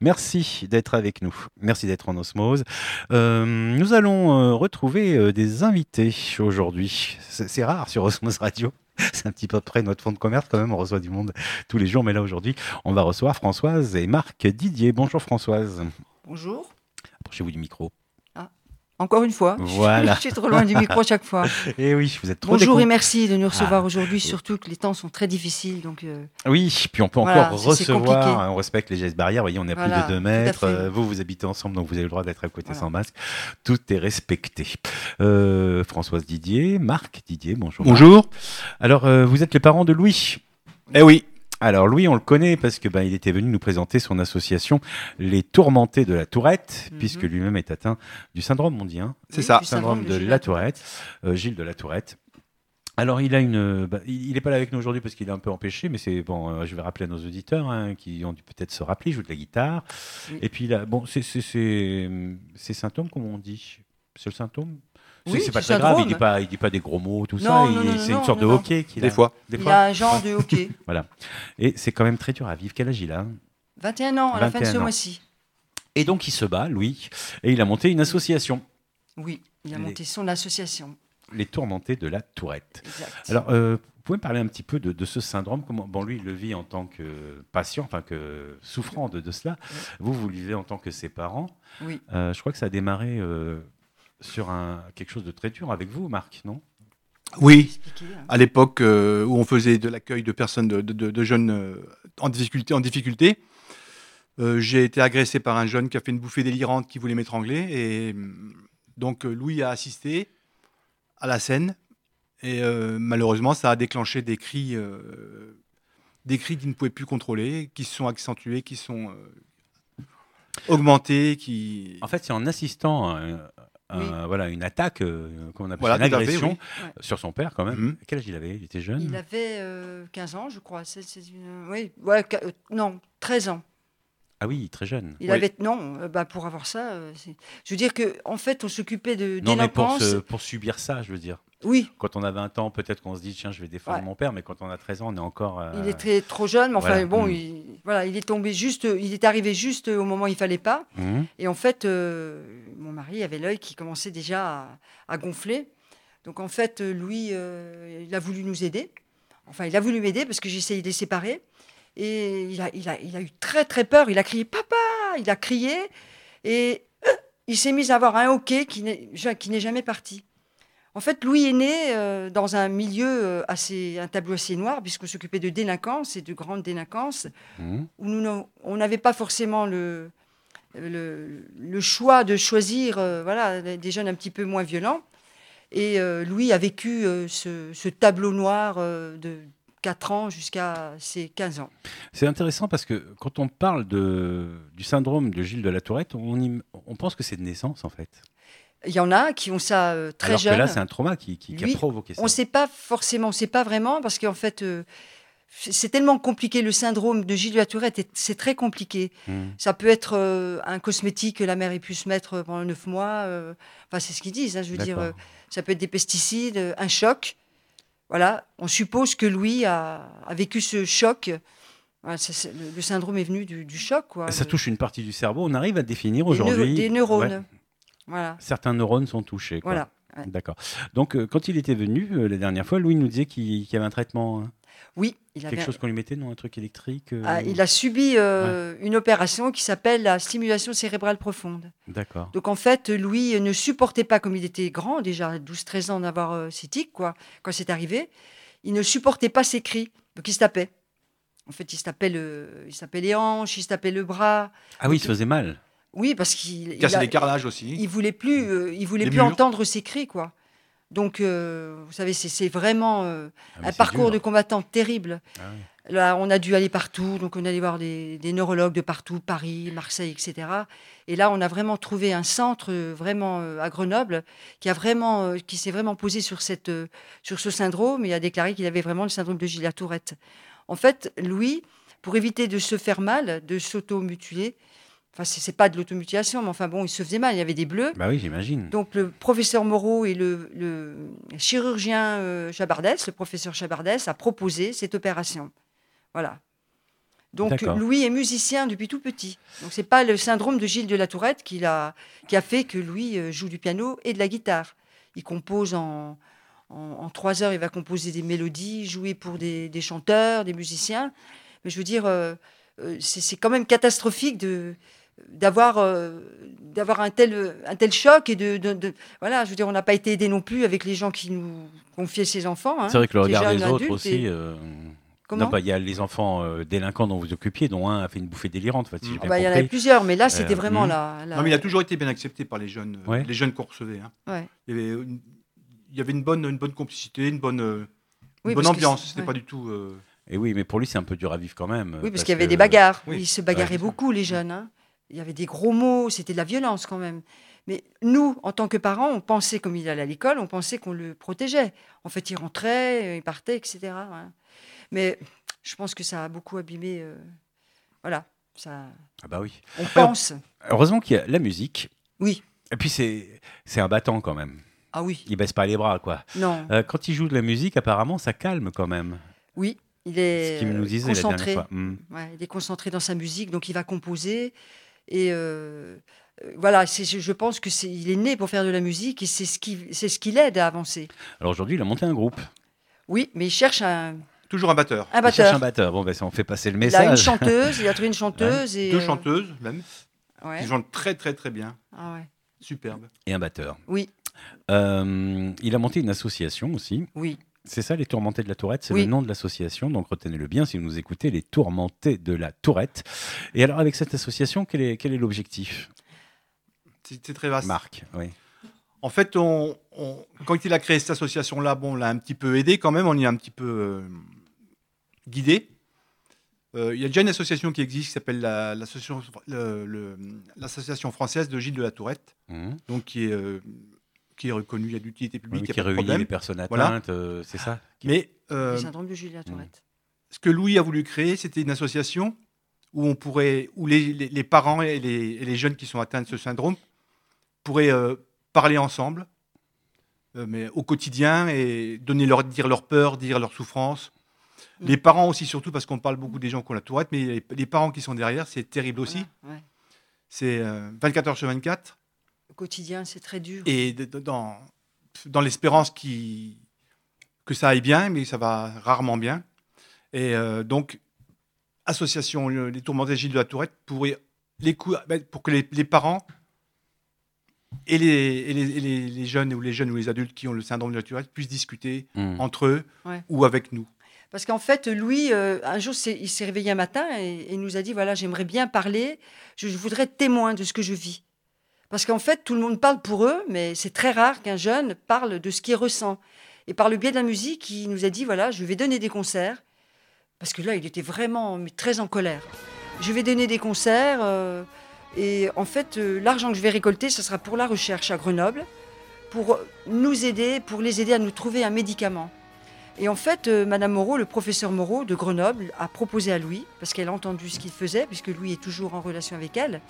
Merci d'être avec nous. Merci d'être en osmose. Nous allons retrouver des invités aujourd'hui. C'est rare sur Osmose Radio. C'est un petit peu près notre fond de commerce quand même. On reçoit du monde tous les jours. Mais là aujourd'hui, on va recevoir Françoise et Marc Didier. Bonjour Françoise. Bonjour. Approchez-vous du micro. Ah, encore une fois, Voilà. je suis trop loin du micro chaque fois. Et oui, vous êtes trop Bonjour et décon- merci de nous recevoir aujourd'hui, surtout que les temps sont très difficiles. Donc, Oui, puis on peut Voilà, encore ça, c'est compliqué. recevoir, on respecte les gestes barrières, vous voyez, on est à Voilà, plus de 2 tout à mètres, fait. vous habitez ensemble, donc vous avez le droit d'être à côté Voilà. sans masque, tout est respecté. Françoise Didier, Marc Didier, bonjour. Bonjour. Marc. Alors, vous êtes les parents de Louis. Eh oui. Alors Louis, on le connaît parce que il était venu nous présenter son association Les Tourmentés de la Tourette, puisque lui-même est atteint du syndrome, on dit, hein, C'est ça. du syndrome de Gilles la Tourette, Gilles de la Tourette. Alors, il a il n'est pas là avec nous aujourd'hui parce qu'il est un peu empêché, mais c'est bon. Je vais rappeler à nos auditeurs qui ont dû peut-être se rappeler. Il joue de la guitare. Oui. Et puis là, bon, c'est ces symptômes, comme on dit. C'est le symptôme. Oui, C'est pas c'est très grave. syndrome. Il dit pas des gros mots, tout Non, ça. non, non, C'est une non, sorte non, de non. hockey qu'il a. Des fois. Il a un genre de hockey. Voilà. Et c'est quand même très dur à vivre. Quel âge il a? 21 ans à la fin de 21 ce ans. mois-ci. Et donc il se bat, Louis, et il a monté une association, Oui, il a Les- monté son association. Les Tourmentés de la Tourette. Exact. Alors, vous pouvez me parler un petit peu de ce syndrome. Bon, lui, il le vit en tant que patient, enfin que souffrant de cela. Oui. Vous le vivez en tant que ses parents. Oui. Je crois que ça a démarré sur quelque chose de très dur avec vous, Marc, non? Oui. Expliquez, hein. À l'époque où on faisait de l'accueil de personnes, de jeunes en difficulté, j'ai été agressé par un jeune qui a fait une bouffée délirante qui voulait m'étrangler. Et donc Louis a assisté à la scène. Et malheureusement, ça a déclenché des cris qu'il ne pouvait plus contrôler, qui se sont accentués, qui sont augmentés. En fait, c'est en assistant Oui. voilà, une attaque, qu'on appelle Voilà, une tout à fait, agression oui. Ouais. sur son père, quand même. Mhm. Quel âge il avait? Il était jeune? Il avait 15 ans, je crois. Oui, ouais, non, 13 ans. Ah oui, très jeune. Il Oui. avait non, pour avoir ça, je veux dire que en fait on s'occupait de Non, mais délinquance. pour subir ça, je veux dire. Oui, Quand on a 20 ans, peut-être qu'on se dit, tiens, je vais défendre Ouais. mon père, mais quand on a 13 ans, on est encore... il est trop jeune, mais enfin voilà. bon, il est tombé juste, il est arrivé juste au moment où il fallait pas. Mhm. Et en fait, mon mari avait l'œil qui commençait déjà à gonfler. Donc en fait, Louis, il a voulu nous aider. Enfin, il a voulu m'aider parce que j'ai essayé de les séparer. Et il a eu très très peur. Il a crié papa, il a crié et il s'est mis à avoir un hoquet qui n'est jamais parti. En fait, Louis est né dans un milieu un tableau assez noir, puisqu'on s'occupait de délinquance et de grande délinquance, Mhm. où on n'avait pas forcément le choix de choisir voilà, des jeunes un petit peu moins violents. Et Louis a vécu ce tableau noir de 4 ans jusqu'à ses 15 ans. C'est intéressant parce que quand on parle du syndrome de Gilles de la Tourette, on pense que c'est de naissance, en fait. Il y en a qui ont ça très Alors jeune. que là, c'est un trauma qui Lui, a provoqué ça. On ne sait pas forcément, on ne sait pas vraiment, parce qu'en fait, c'est tellement compliqué, le syndrome de Gilles de la Tourette, c'est très compliqué. Mhm. Ça peut être un cosmétique que la mère ait pu se mettre pendant 9 mois, enfin c'est ce qu'ils disent, hein, je veux dire, D'accord. ça peut être des pesticides, un choc. Voilà, on suppose que Louis a vécu ce choc. Voilà, le syndrome est venu du choc, quoi. Ça touche une partie du cerveau. On arrive à définir Des aujourd'hui... des neurones. Ouais, Voilà, certains neurones sont touchés. Quoi. voilà. Ouais. D'accord. Donc, quand il était venu la dernière fois, Louis nous disait qu'il y avait un traitement, hein. Oui, il Quelque avait chose qu'on lui mettait, non? Un truc électrique il a subi une opération qui s'appelle la stimulation cérébrale profonde. D'accord. Donc en fait, Louis ne supportait pas, comme il était grand, déjà 12-13 ans d'avoir ses tics, quoi, quand c'est arrivé, il ne supportait pas ses cris, donc il se tapait. En fait, il se tapait les hanches, il se tapait le bras. Ah oui, il se faisait mal. Oui, parce qu'il Casser les carrelages aussi. il voulait plus, il voulait Les plus murs. entendre ses cris, quoi. Donc, vous savez, c'est vraiment Ah, mais un c'est parcours dur. de combattant terrible. Ah oui. Là, on a dû aller partout, donc on allait voir des neurologues de partout, Paris, Marseille, etc. Et là, on a vraiment trouvé un centre vraiment à Grenoble qui s'est vraiment posé sur ce syndrome et a déclaré qu'il avait vraiment le syndrome de Gilles de la Tourette. En fait, Louis, pour éviter de se faire mal, de s'auto-mutiler, enfin, c'est pas de l'automutilation, mais enfin bon, il se faisait mal, il y avait des bleus. Bah oui, j'imagine. Donc le professeur Moreau et le chirurgien Chabardès, le professeur Chabardès, a proposé cette opération. Voilà. Donc D'accord. Louis est musicien depuis tout petit. Donc c'est pas le syndrome de Gilles de la Tourette qui a fait que Louis joue du piano et de la guitare. Il compose en 3 heures, il va composer des mélodies, jouer pour des chanteurs, des musiciens. Mais je veux dire, c'est quand même catastrophique d'avoir un tel choc et voilà, je veux dire, on n'a pas été aidés non plus avec les gens qui nous confiaient ces enfants. Hein, C'est vrai que le ces regard jeunes des autres adultes aussi. Comment Non, il y a les enfants délinquants dont vous occupiez, dont un a fait une bouffée délirante, en fait, si j'ai bien il y en compris. avait plusieurs, mais là, c'était vraiment Mhm. Non, mais il a toujours été bien accepté par les jeunes qu'on recevait. Hein. Ouais. Il y avait une bonne complicité, une bonne Oui, parce que ambiance. C'était ouais. pas du tout. Et oui, mais pour lui, c'est un peu dur à vivre quand même. Oui, parce parce qu'il y avait que- des bagarres. oui. Ils se bagarraient Ouais. beaucoup, les jeunes. Hein. Il y avait des gros mots, c'était de la violence quand même. Mais nous, en tant que parents, on pensait, comme il allait à l'école, on pensait qu'on le protégeait. En fait, il rentrait, il partait, etc. Ouais. Mais je pense que ça a beaucoup abîmé. Voilà, ça. Ah bah oui. On pense. Heureusement qu'il y a la musique. Oui. Et puis c'est un battant quand même. Ah oui. Il baisse pas les bras, quoi. Non. Quand il joue de la musique, apparemment, ça calme quand même. Oui. Il Ce est qu'il nous disait la concentré. dernière fois. Ouais, il est concentré dans sa musique, donc il va composer. Et voilà, je pense que il est né pour faire de la musique et c'est ce qui l'aide à avancer. Alors aujourd'hui, il a monté un groupe. Oui, mais il cherche un Toujours un batteur. batteur. Il cherche un batteur. Bon, ben, ça, on fait passer le Il a une message. chanteuse, il a trouvé une chanteuse. Et, 2 chanteuses, même, ouais. qui chantent très, très, très bien. Ah ouais. Superbe. Et un batteur. Oui, Il a monté une association aussi. oui. C'est ça, les Tourmentés de la Tourette, c'est Oui. le nom de l'association, donc retenez-le bien si vous nous écoutez, les Tourmentés de la Tourette. Et alors, avec cette association, quel est l'objectif, C'est très vaste. Marc? Oui. En fait, quand il a créé cette association-là, bon, on l'a un petit peu aidé quand même, on y a un petit peu guidé. Il y a déjà une association qui existe qui s'appelle l'association française de Gilles de la Tourette, Mhm. donc qui est reconnue, il y a d'utilité publique, Oui, il qui n'y a pas de réunit problème. les personnes Voilà. atteintes, c'est ça? Mais Le syndrome de Julia Tourette. ce que Louis a voulu créer, c'était une association où les parents et les jeunes qui sont atteints de ce syndrome pourraient parler ensemble, mais au quotidien, et dire leur peur, dire leur souffrance. Les parents aussi, surtout, parce qu'on parle beaucoup des gens qui ont la Tourette, mais les parents qui sont derrière, c'est terrible aussi. Voilà, ouais. C'est 24 heures sur 24. Au quotidien, c'est très dur. Et dans l'espérance que ça aille bien, mais ça va rarement bien. Et donc, association Les Tourmentés Gilles de la Tourette, pour que les parents et les jeunes ou les adultes qui ont le syndrome de la Tourette puissent discuter entre eux ou avec nous. Parce qu'en fait, Louis, un jour, il s'est réveillé un matin et il nous a dit, voilà, j'aimerais bien parler, je voudrais être témoin de ce que je vis. Parce qu'en fait, tout le monde parle pour eux, mais c'est très rare qu'un jeune parle de ce qu'il ressent. Et par le biais de la musique, il nous a dit, voilà, je vais donner des concerts. Parce que là, il était vraiment très en colère. Je vais donner des concerts et en fait, l'argent que je vais récolter, ce sera pour la recherche à Grenoble, pour nous aider, pour les aider à nous trouver un médicament. Et en fait, Madame Moreau, le professeur Moreau de Grenoble, a proposé à Louis, parce qu'elle a entendu ce qu'il faisait, puisque Louis est toujours en relation avec elle.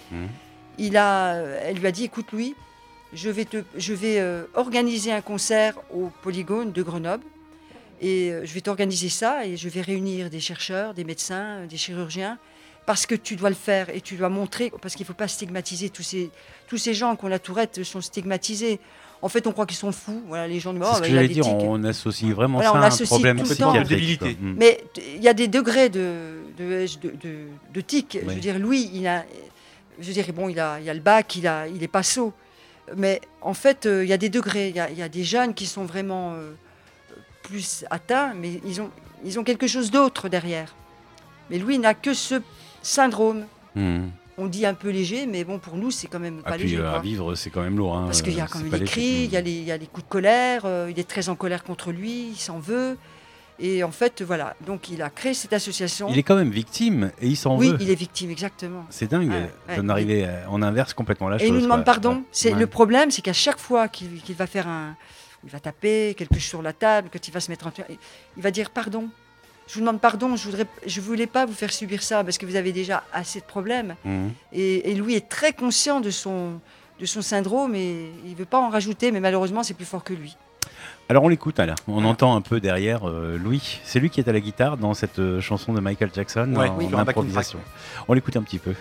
Elle lui a dit, écoute Louis, je vais organiser un concert au Polygone de Grenoble. Et je vais t'organiser ça et je vais réunir des chercheurs, des médecins, des chirurgiens, parce que tu dois le faire et tu dois montrer, parce qu'il ne faut pas stigmatiser tous ces gens qui ont la Tourette sont stigmatisés. En fait, on croit qu'ils sont fous. Voilà, les gens disent, C'est ce que il a j'allais des dire, tics. on associe vraiment Voilà, ça on à un associe problème tout le psychiatrique. temps. quoi. Mais il y a des degrés de tics. Oui. Je veux dire, Louis, il a le bac, il est pas sot. Mais en fait, il y a des degrés. Il y a des jeunes qui sont vraiment plus atteints, mais ils ont quelque chose d'autre derrière. Mais Louis n'a que ce syndrome. On dit un peu léger, mais bon, pour nous, c'est quand même pas Ah, puis léger. à quoi. vivre, c'est quand même lourd. Hein. Parce qu'il y a quand C'est même pas les léger. cris, il y a les coups de colère, il est très en colère contre lui, il s'en veut. Et en fait, voilà, donc il a créé cette association. Il est quand même victime et il s'en Oui, veut. il est victime, exactement. C'est dingue d'en arriver on inverse complètement la chose. Et il nous demande quoi. pardon. Ouais. C'est Ouais. le problème, c'est qu'à chaque fois qu'il va faire il va taper quelque chose sur la table, quand il va se mettre en il va dire pardon. Je vous demande pardon, je voulais pas vous faire subir ça parce que vous avez déjà assez de problèmes. Et Louis est très conscient de son syndrome et il veut pas en rajouter, mais malheureusement c'est plus fort que lui. Alors on l'écoute là, on entend un peu derrière Louis. C'est lui qui est à la guitare dans cette chanson de Michael Jackson Ouais, en oui, sur un backing improvisation. On l'écoute un petit peu.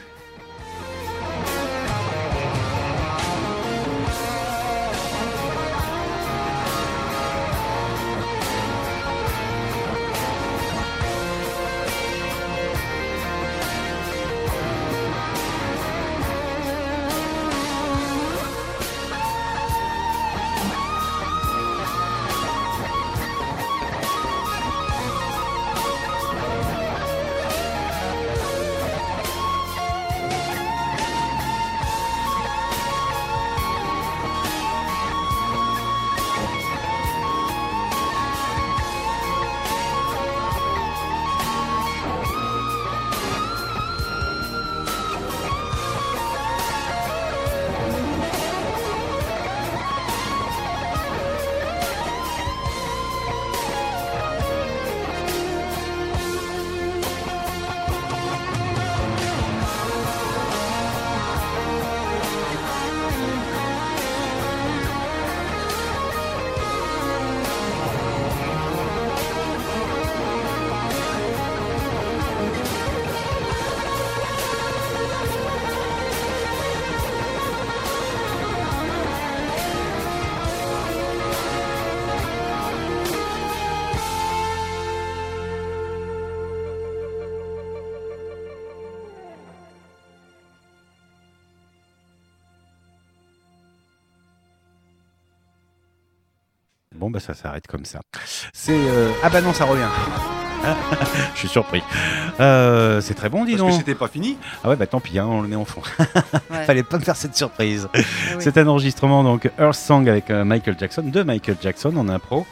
Bon, bah ça s'arrête comme ça. C'est ah bah non, ça revient. Je suis surpris. C'est très bon, dis Parce donc. que c'était pas fini. Ah ouais, bah tant pis, hein, on le met en fond. Ouais. Fallait pas me faire cette surprise. Oui. C'est un enregistrement donc Earth Song avec Michael Jackson, de Michael Jackson en impro.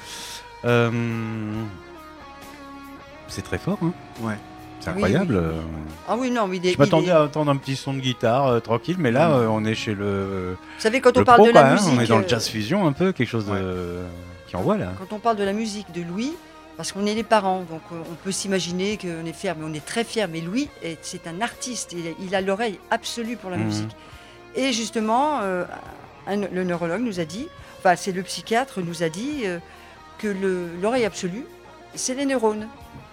C'est très fort, hein. Ouais. C'est Oui, incroyable. oui, oui. Ah oui, non, mais Je m'attendais à entendre un petit son de guitare tranquille, mais là on est chez le Vous savez, quand on le parle pro, de quoi, la hein. musique, On est dans le jazz fusion un peu, quelque chose de qui envoie là. quand on parle de la musique de Louis, parce qu'on est les parents, donc on peut s'imaginer qu'on est fiers, mais on est très fiers. Mais Louis, c'est un artiste, il a l'oreille absolue pour la Mhm. musique. Et justement, le neurologue nous a dit, enfin c'est le psychiatre nous a dit que l'oreille absolue, c'est les neurones.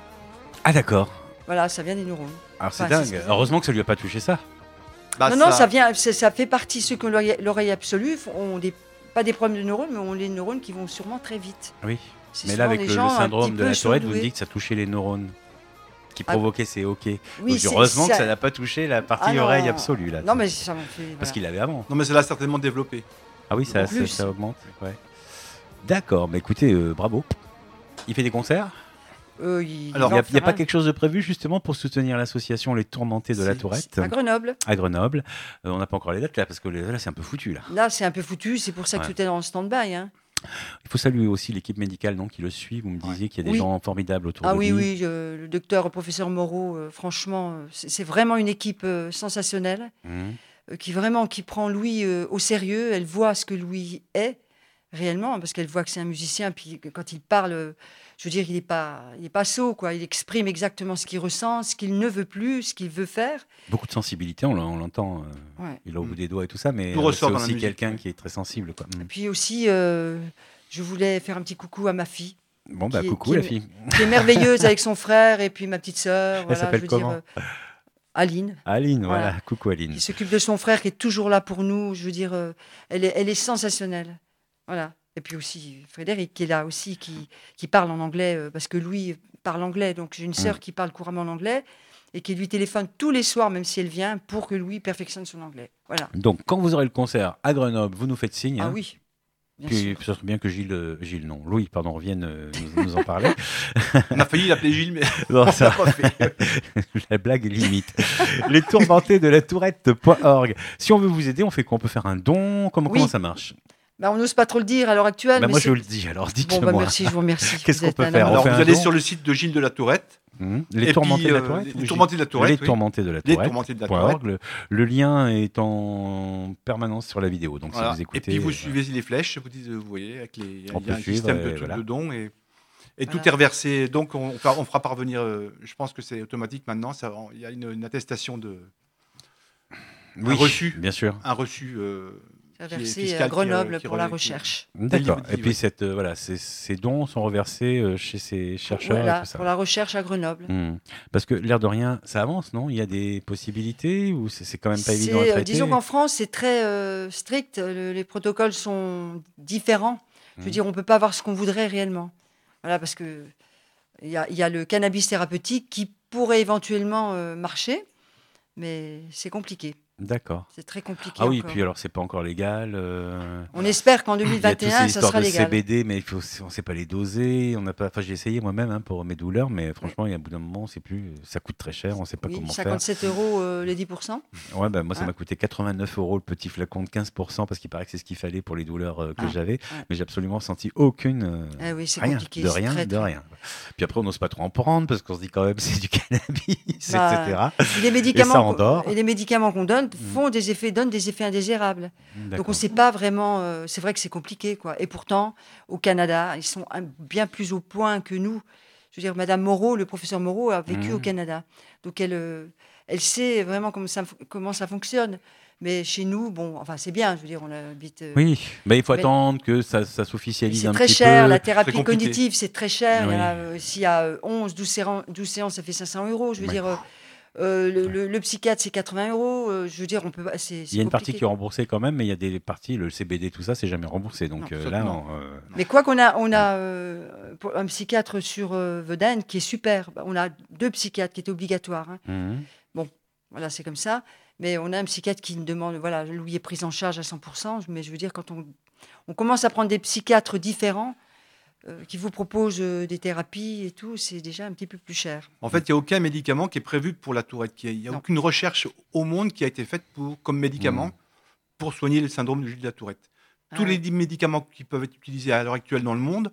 Ah d'accord. Voilà, ça vient des neurones. Alors c'est Enfin, c'est ce dingue. que- Heureusement que ça lui a pas touché ça. Bah, non, ça vient, ça fait partie, ceux qui ont l'oreille absolue ont pas des problèmes de neurones, mais ont les neurones qui vont sûrement très vite. Oui. C'est Mais là souvent avec des le gens un syndrome petit de peu la Tourette, vous me surdoués. dites que ça touchait les neurones qui Ah, provoquaient ces hoquets. Oui, Donc, c'est- heureusement que ça- ça n'a pas touché la partie Ah non. oreille absolue là. Non, mais ça m'a fait. Parce Voilà. qu'il l'avait avant. Non, mais ça l'a certainement développé. Ah oui, ça, En plus. ça augmente. Ouais. D'accord, bah écoutez, bravo. Il fait des concerts. Alors, Il n'y a, fera pas quelque chose de prévu justement pour soutenir l'association Les Tourmentés de la Si, Tourette à Grenoble. à Grenoble. On n'a pas encore les dates là parce que là c'est un peu foutu là. Là, c'est un peu foutu, c'est pour ça que Ouais. tout est en stand-by. Hein. Il faut saluer aussi l'équipe médicale non, qui le suit. Vous me disiez qu'il y a des Oui. gens formidables autour Ah de oui, lui. oui, le docteur, professeur Moreau, franchement, c'est vraiment une équipe sensationnelle Mhm. qui prend Louis au sérieux. Elle voit ce que Louis est réellement, parce qu'elle voit que c'est un musicien. Puis quand il parle, je veux dire, il n'est pas sot, quoi. Il exprime exactement ce qu'il ressent, ce qu'il ne veut plus, ce qu'il veut faire. Beaucoup de sensibilité, on l'entend. Ouais. Il a au bout des doigts et tout ça, mais Tout c'est ressort dans la aussi musique, quelqu'un ouais. qui est très sensible. Quoi. Mhm. Puis aussi, je voulais faire un petit coucou à ma fille, Bon bah qui est- coucou qui la est- fille. qui est merveilleuse avec son frère et puis ma petite sœur. Voilà, s'appelle je veux dire, comment Aline, Aline, voilà. Voilà. Coucou Aline. qui s'occupe de son frère, qui est toujours là pour nous. Je veux dire, elle est sensationnelle. Voilà. Et puis aussi Frédéric, qui est là aussi, qui parle en anglais, parce que Louis parle anglais. Donc j'ai une sœur qui parle couramment l'anglais et qui lui téléphone tous les soirs, même si elle vient, pour que Louis perfectionne son anglais. Voilà. Donc quand vous aurez le concert à Grenoble, vous nous faites signe. Ah hein. oui, bien Puis sûr. ce serait bien que Louis, pardon, revienne nous en parler. On a failli l'appeler Gilles, mais Non, on ça- l'a pas fait. La blague est limite. Les tourmentés de la tourette.org. Si on veut vous aider, on fait quoi? On peut faire un don? Comment Oui. ça marche? Bah, on n'ose pas trop le dire à l'heure actuelle. Bah, mais moi, c'est- je vous le dis, alors Bon, dites-le-moi. bah, merci, je vous remercie. Qu'est-ce Vous qu'on êtes peut un faire? amour. On Alors, fait vous un allez don. sur le site de Gilles de la Tourette. Les Et tourmentés puis, de la Tourette? les tourmentés de la Tourette, Les oui. tourmentés de la Les Tourette. tourmentés de la point Tourette. org. Le lien est en permanence sur la vidéo. Donc Voilà. si vous écoutez. Et puis vous suivez les flèches, vous dites, vous voyez, avec il y On a peut un suivre, système de, voilà. de dons et tout Voilà. est reversé. Donc on fera parvenir, je pense que c'est automatique maintenant, il y a une attestation de Oui, un reçu. bien sûr. un reçu C'est qui est versé fiscal, à Grenoble qui pour la relève- recherche. D'accord. Délibéré, Et puis ouais. voilà, ces dons sont reversés chez ces chercheurs et Voilà, tout ça. pour la recherche à Grenoble. Parce que l'air de rien, ça avance, non? Il y a des possibilités ou c'est quand même pas évident à traiter? Disons qu'en France, c'est très strict. Les protocoles sont différents. Je veux dire, on ne peut pas avoir ce qu'on voudrait réellement. Voilà, parce que il y a le cannabis thérapeutique qui pourrait éventuellement marcher, mais c'est compliqué. D'accord. C'est très compliqué Ah oui, encore. puis alors c'est pas encore légal. On espère qu'en Il y a toutes 2021, ces ça histoires sera de légal. CBD, mais on ne sait pas les doser. On n'a pas. Enfin, j'ai essayé moi-même pour mes douleurs, mais franchement, il y a un bout d'un moment, on sait plus. Ça coûte très cher, on ne sait pas Oui, comment 57 euros les 10%. faire. Ouais, bah, moi, ça Hein m'a coûté 89 euros le petit flacon de 15% parce qu'il paraît que c'est ce qu'il fallait pour les douleurs que j'avais, ouais. mais j'ai absolument senti aucune. Ah oui, c'est Rien, compliqué. de c'est rien, très, de très- rien. Puis après, on n'ose pas trop en prendre parce qu'on se dit quand même c'est du cannabis, Bah, etc. Et les médicaments, ça endort. et les médicaments qu'on donne donnent des effets indésirables. Donc on D'accord. ne sait pas vraiment. C'est vrai que c'est compliqué, quoi. Et pourtant, au Canada, ils sont bien plus au point que nous. Je veux dire, Madame Moreau, le professeur Moreau, a vécu au Canada, donc elle sait vraiment comment ça fonctionne. Mais chez nous, bon, enfin c'est bien. Je veux dire, on habite. Oui, bah, il faut mais- attendre que ça mais s'officialise c'est un très petit cher, peu. la thérapie Très compliqué. cognitive, c'est très cher. Il y en a, Oui. s'il y a 12 séances, ça fait 500 euros. Je veux Oui. dire, le psychiatre, c'est 80 euros. Je veux dire, on peut, c'est Il y a une partie compliqué. qui est remboursée quand même, mais il y a des parties, le CBD, tout ça, c'est jamais remboursé. Donc Non, ça, là, non. Mais quoi qu'on a, pour un psychiatre sur Vedène qui est super. On a 2 psychiatres qui étaient obligatoires. Hein. Mhm. Voilà, c'est comme ça. Mais on a un psychiatre qui nous demande, voilà, lui est pris en charge à 100%. Mais je veux dire, quand on commence à prendre des psychiatres différents qui vous proposent des thérapies et tout, c'est déjà un petit peu plus cher. En fait, il n'y a aucun médicament qui est prévu pour la Tourette. Il n'y a Non. aucune recherche au monde qui a été faite comme médicament pour soigner le syndrome de Gilles de la Tourette. Ah Tous ouais. les médicaments qui peuvent être utilisés à l'heure actuelle dans le monde,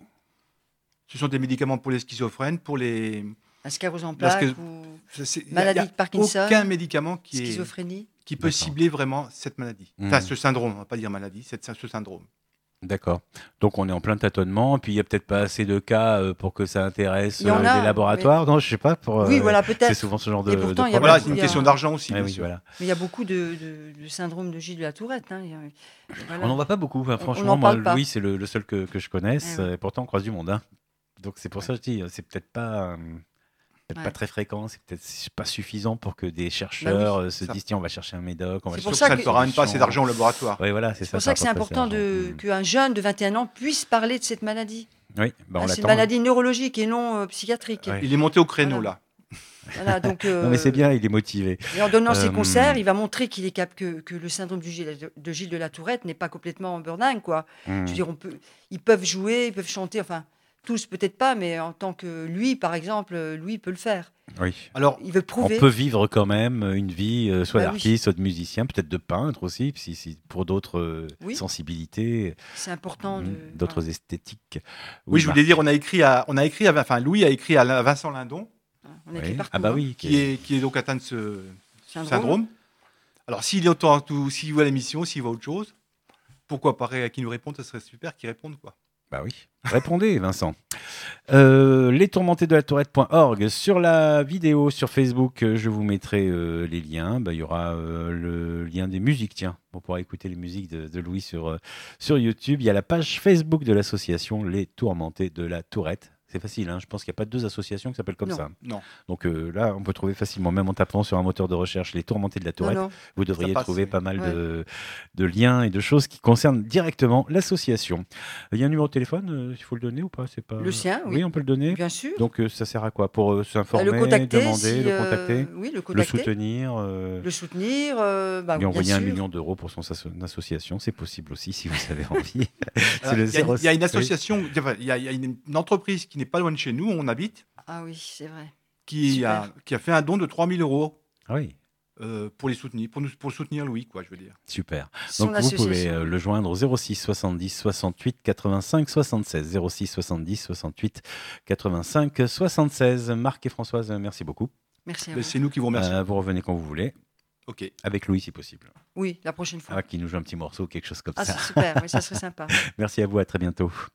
ce sont des médicaments pour les schizophrènes, pour les... La sclérose en Parce que- plaques ou Il n'y maladie a de Parkinson, aucun médicament qui schizophrénie. peut D'accord. cibler vraiment cette maladie. Enfin, ce syndrome, on ne va pas dire maladie, ce syndrome. D'accord. Donc on est en plein tâtonnement, puis il n'y a peut-être pas assez de cas pour que ça intéresse Il y en a, des laboratoires. Non, je sais pas. Oui, voilà, C'est peut-être. souvent ce genre Et de pourtant, de il y a Voilà, problème. c'est une il y a- question d'argent aussi, Ouais, bien oui, sûr. voilà. Mais il y a beaucoup de syndrome de Gilles de la Tourette. Hein. Voilà. On n'en voit pas beaucoup. Enfin, On franchement, n'en moi, parle pas. Louis, c'est le seul que je connaisse. Eh ouais. Et pourtant, on croise du monde. Hein. Donc c'est pour ça que je dis, c'est peut-être pas. Pas Ouais. très fréquent, c'est peut-être pas suffisant pour que des chercheurs se ça- disent tiens, on va chercher un médoc, on va C'est chercher pour Sauf ça que ça que- ne te ramène pas assez d'argent au laboratoire. Oui, voilà, c'est C'est pour ça que c'est important qu'un jeune de 21 ans puisse parler de cette maladie. Oui, bah, on Hein, c'est une l'attend. maladie neurologique et non psychiatrique. Ouais. Il est monté au créneau, Voilà. là. Voilà, donc, Non, mais c'est bien, il est motivé. Et en donnant ses Euh, concerts, il va montrer qu'il est que le syndrome de Gilles de la Tourette n'est pas complètement burn-out, quoi. Je veux dire, ils peuvent jouer, ils peuvent chanter, enfin, tous peut-être pas, mais en tant que lui, par exemple, lui, il peut le faire. Oui. Alors, Il veut On prouver. peut vivre quand même une vie, soit Bah oui. d'artiste, soit de musicien, peut-être de peintre aussi, si pour d'autres Oui. sensibilités, C'est important de. d'autres voilà. esthétiques. oui, je voulais dire, Louis a écrit à Vincent Lindon, On écrit partout. Ah bah hein. oui. qui est donc atteint de ce syndrome. Alors, s'il voit l'émission, s'il voit autre chose, pourquoi pas qu'il nous réponde, ça serait super qu'il réponde, quoi. Bah oui. Répondez, Vincent. Tourmentesdelatourette.org. Sur la vidéo sur Facebook, je vous mettrai les liens. Bah, il y aura le lien des musiques. Tiens, on pourra écouter les musiques de Louis sur YouTube. Il y a la page Facebook de l'association Les Tourmentés de la Tourette. C'est facile, hein, je pense qu'il n'y a pas 2 associations qui s'appellent comme Non. ça. Non. Donc là, on peut trouver facilement, même en tapant sur un moteur de recherche Les Tourmentés de la Non, Tourette. non. Vous devriez passe, trouver oui. pas mal Ouais. de liens et de choses qui concernent directement l'association. Il y a un numéro de téléphone, il faut le donner ou pas? C'est pas... Le sien, oui. Oui, on peut le donner. Bien sûr. Donc ça sert à quoi? Pour s'informer, le contacter, demander, le contacter, oui, le le contacter, soutenir, le soutenir, bah, lui oui, envoyer bien 1 sûr. million d'euros pour son association. C'est possible aussi si vous avez envie. C'est Alors, le il y a- 06. il y a une association, enfin, il y a une entreprise qui n'est pas loin de chez nous, où on habite, Ah oui, c'est vrai. qui a fait un don de 3 000 euros Ah oui, pour les soutenir, pour soutenir Louis, quoi, je veux dire. super. Son Donc vous pouvez association. le joindre au 06 70 68 85 76. 06 70 68 85 76. Marc et Françoise, merci beaucoup. Merci à Mais vous. c'est nous qui vous remercions. Vous revenez quand vous voulez, Ok. avec Louis si possible. Oui, la prochaine fois. Qui nous joue un petit morceau, quelque chose comme Ah, ça. c'est super, oui, ça serait sympa. Merci à vous, à très bientôt.